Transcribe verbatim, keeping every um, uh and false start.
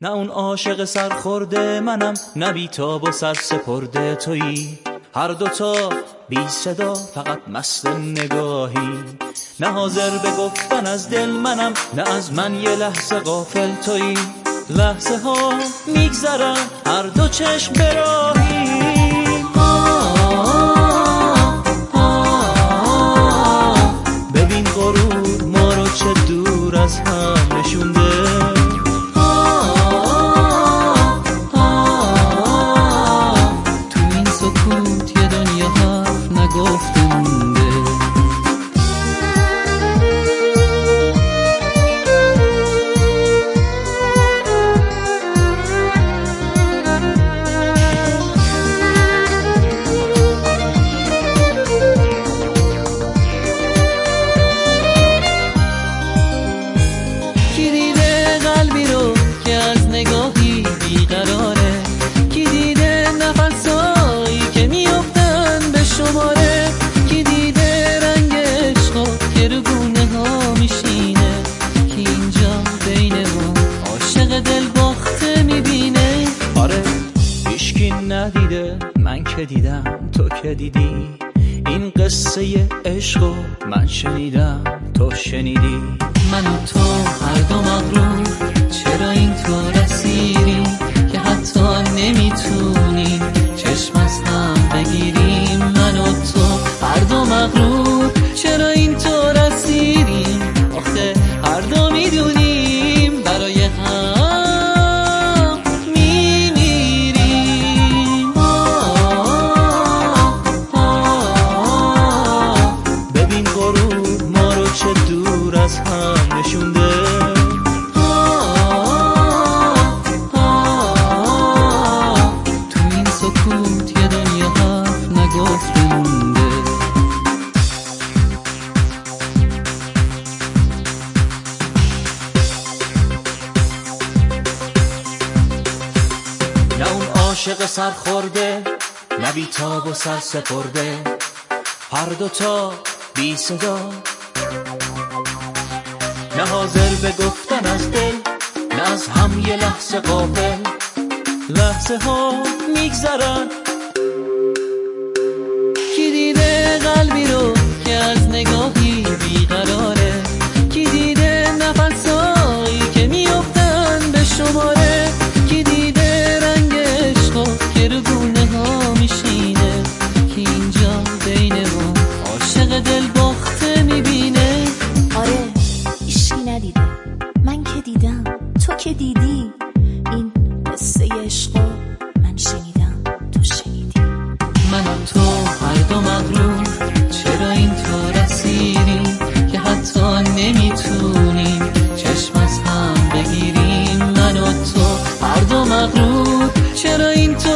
نه اون عاشق سرخورده منم، نه بیتاب و سرسپرده تویی. هر دوتا بی صدا فقط مست نگاهی. نه حاضر به گفتن از دل منم، نه از من یه لحظه غافل تویی. لحظه ها میگذرن هر دو چشم براهی. ببین غرور ما رو چه دور از هم نشونده. تو این سکوت یه دنیا حرف نگفته مونده. ندیده من که دیدم، تو که دیدی. این قصه عشق و من شنیدم، تو شنیدی. من و تو هر دو مغرور، چرا این تو رسیریم که حتی نمیتونیم چشم از هم بگیریم. من و تو هر دو مغرور، چرا این تو رسیریم آخه هر دو میدونیم برای هم از هم نشونده. تو این سکوت یه دنیا حرف نگفته مونده. نه اون عاشق سرخورده، نه بیتاب و سرسپرده. هر دوتا بی صدا، نه حاضر به گفتن از دل، نه از هم یه لحظه غافل. لحظه ها میگذرن. کی دیده قلبی رو که از نگاهی بیقراره؟ کی دیده نفسایی که میافتن به شماره؟ کی دیده رنگ عشقا که رو گونه ها میشینه؟ کی اینجا بین ما عاشق دل باخته میبینه؟ آره ندیده من که دیدم، تو که دیدی. این قصه عشق من شنیدم، تو شنیدی. من و تو هر دو مغرور، چرا این تو رسیدیم که حتی نمیتونیم چشم از هم بگیریم. من و تو هر دو مغرور، چرا این تو